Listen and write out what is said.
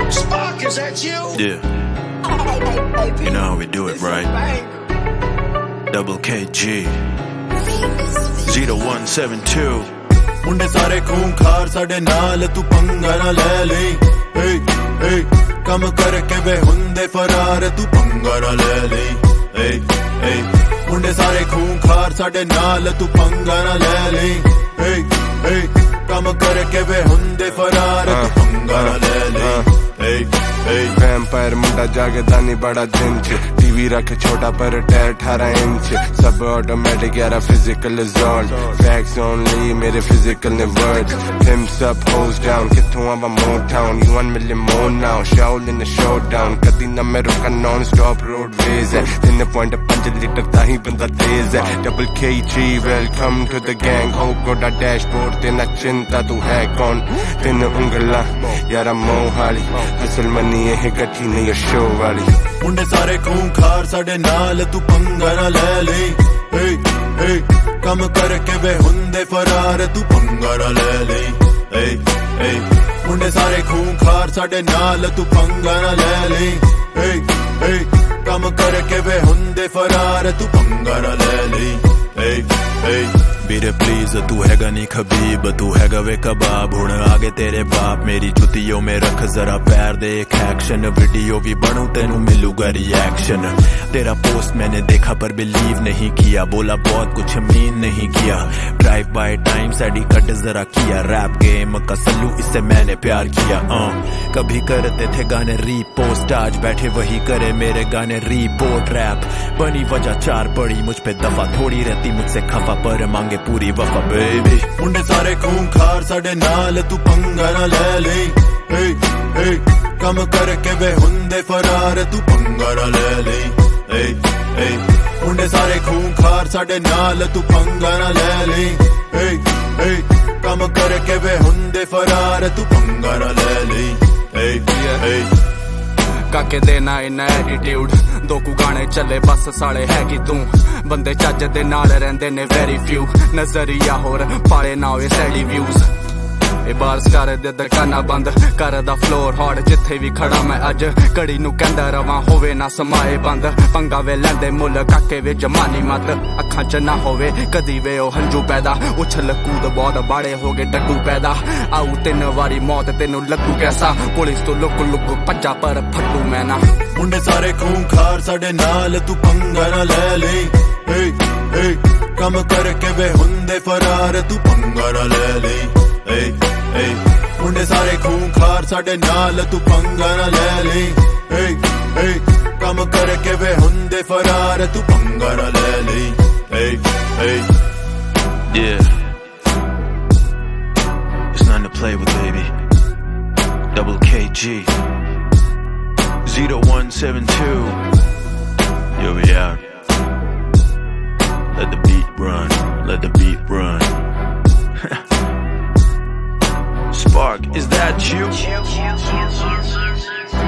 Spark, is that you? Yeah. You know how we do it, right? Double KG 0172 ਮੁੰਡੇ ਸਾਰੇ ਖੂੰਖਾਰ ਸਾਡੇ ਨਾਲ ਤੂੰ ਪੰਗਾ ਨਾ ਲੈ ਲਈ ਏ ਏ ਕੰਮ ਕਰਕੇ ਵੇ ਹੁੰਦੇ ਫਰਾਰ ਤੂੰ ਪੰਗਾ ਨਾ ਲੈ ਲਈ ਏ ਏ ਮੁੰਡੇ ਸਾਰੇ ਖੂੰਖਾਰ ਸਾਡੇ ਨਾਲ ਤੂੰ ਪੰਗਾ ਨਾ ਲੈ ਲਈ ਏ ਏ ਕੰਮ ਕਰਕੇ ਵੇ ਹੁੰਦੇ ਫਰਾਰ ਤੂੰ ਪੰਗਾ ਨਾ ਲੈ ਲਈ ਏ वैम्पायर मुंडा जागदा नहीं बड़ा दिन च टीवी रख छोटा पर टायर 18 इंच सब ऑटोमेटिक यारा फिजिकल रिजल्ट फैक्ट्स ओनली मेरे फिजिकल ने words Pimps up, hoes down किथों आवा Motown you 1 million more now Shaol in the showdown कदी ना मैं रुका non stop roadways है 3.5 लीटर ता ही बंदा तेज है Double KG welcome to the gang हो गोडा डैशबोर्ड ते ना चिंता तू है कौन तीन उंगला यारा मोहाली हसल मनी ਇਹ ਗੱਠੀ ਨਹੀਂ ਸ਼ੋ ਵਾਲੀ ਮੁੰਡੇ ਸਾਰੇ ਖੂੰਖਾਰ ਸਾਡੇ ਨਾਲ ਤੂੰ ਪੰਗਾ ਨਾ ਲੈ ਲਈ ਏ ਏ ਕੰਮ ਕਰਕੇ ਵੇ ਹੁੰਦੇ ਫਰਾਰ ਤੂੰ ਪੰਗਾ ਨਾ ਲੈ ਲਈ ਏ ਏ ਮੁੰਡੇ ਸਾਰੇ ਖੂੰਖਾਰ ਸਾਡੇ ਨਾਲ ਤੂੰ ਪੰਗਾ ਨਾ ਲੈ ਲਈ ਏ ਏ ਕੰਮ ਕਰਕੇ ਵੇ ਹੁੰਦੇ ਫਰਾਰ ਤੂੰ ਪੰਗਾ ਨਾ ਲੈ ਲਈ ਏ ਏ ਵੀਰੇ ਪਲੀਜ਼ ਤੂੰ ਹੈਗਾ ਨਹੀਂ ਖਬੀਬ ਤੂੰ ਹੈਗਾ ਵੇ ਕਬਾਬ ਹੁਣ ਆਗੇ ਤੇਰੇ ਬਾਪ ਮੇਰੀ ਜੁੱਤੀਓ ਮੇ ਰੱਖ ਜ਼ਰਾ ਪੈਰ ਦੇ ਇੱਕ ਐਕਸ਼ਨ वीडियो भी बनूं तेनू मिलूगा रिएक्शन तेरा पोस्ट मैंने देखा पर बिलीव नहीं किया बोला बहुत कुछ मीन नहीं किया ड्राइव बाय टाइम साड़ी कट जरा किया रैप गेम का सल्लू इससे मैंने प्यार किया कभी करते थे गाने रीपोस्ट आज बैठे वही करे मेरे गाने रिपोर्ट रैप बनी वजह चार पड़ी मुझ पे दफा थोड़ी रहती मुझसे खफा पर मांगे पूरी वफा बेबी मुंडे सारे खूंखार साडे नाल तू पंगा ना ले ले ए ए ਕੰਮ ਕਰਕੇ ਵੇ ਹੁੰਦੇ ਫਰਾਰ ਤੂੰ ਪੰਗਾ ਨਾ ਲੈ ਲਈ ਏ ਏ ਮੁੰਡੇ ਸਾਰੇ ਖੂੰਖਾਰ ਸਾਡੇ ਨਾਲ ਤੂੰ ਪੰਗਾ ਨਾ ਲੈ ਲਈ ਏ ਏ ਕੰਮ ਕਰਕੇ ਵੇ ਹੁੰਦੇ ਫਰਾਰ ਤੂੰ ਪੰਗਾ ਨਾ ਲੈ ਲਈ ਏ ਏ ਕਾਕੇ ਦੇ ਨਾ ਇਨਾ ਐਟੀਟਿਊਡ ਦੋ ਕੁ ਗਾਣੇ ਚੱਲੇ ਬਸ ਸਾਲੇ ਹੈਗੀ ਤੂੰ ਬੰਦੇ ਚੱਜ ਦੇ ਨਾਲ ਰਹਿੰਦੇ ਨੇ ਵੈਰੀ ਫਿਊ ਨਜ਼ਰੀਆ ਹੋਰ ਪਾਲੇ ਨਾ ਹੋਏ ਸੈਲੀ ਵਿਊਜ਼ ਇਹ ਬਾਰਸ ਕਰ ਦੇ ਦੁਕਾਨਾਂ ਬੰਦ ਕਰਦਾ ਫਲੋਰ ਹਾਰਡ ਜਿੱਥੇ ਵੀ ਖੜਾ ਮੈਂ ਅੱਜ ਘੜੀ ਨੂੰ ਕਹਿੰਦਾ ਰਵਾਂ ਹੋਵੇ ਨਾ ਸਮਾਏ ਬੰਦ ਪੰਗਾ ਵੇ ਲੈਂਦੇ ਮੁੱਲ ਕਾਕੇ ਵੇ ਜਮਾਨੀ ਮਤ ਅੱਖਾਂ ਚ ਨਾ ਹੋਵੇ ਕਦੀ ਵੇ ਉਹ ਹੰਝੂ ਪੈਦਾ ਉਛਲ ਕੂਦ ਬਹੁਤ ਬਾੜੇ ਹੋ ਗਏ ਡੱਡੂ ਪੈਦਾ ਆਉ 3 ਵਾਰੀ ਮੌਤ ਤੈਨੂੰ ਲੱਗੂ ਕੈਸਾ ਪੁਲਿਸ ਤੋਂ ਲੁਕ ਲੁਕ ਭੱਜਾ ਪਰ ਫੱਟੂ ਮੈਂ ਨਾ ਮੁੰਡੇ ਸਾਰੇ ਖੂੰਖਾਰ ਸਾਡੇ ਨਾਲ ਤੂੰ ਪੰਗਾ ਨਾ ਲੈ ਲਈ ਏ ਏ ਕੰਮ ਕਰਕੇ ਵੇ ਹੁੰਦੇ ਫਰਾਰ ਤੂੰ ਪੰਗਾ ਨਾ ਲੈ ਲਈ ਏ ਏ ਮੁੰਡੇ ਸਾਰੇ ਖੂੰਖਾਰ ਸਾਡੇ ਨਾਲ ਤੂੰ ਪੰਗਾ ਨਾ ਲੈ ਲਈ ਏ ਏ ਕੰਮ ਕਰਕੇ ਵੇ ਹੁੰਦੇ ਫਰਾਰ ਤੂੰ ਪੰਗਾ ਨਾ ਲੈ ਲਈ ਏ ਏ Yeah It's nothing to play with baby Double KG 0172 Yo we out Let the beat run Let the beat run Spark, is that you?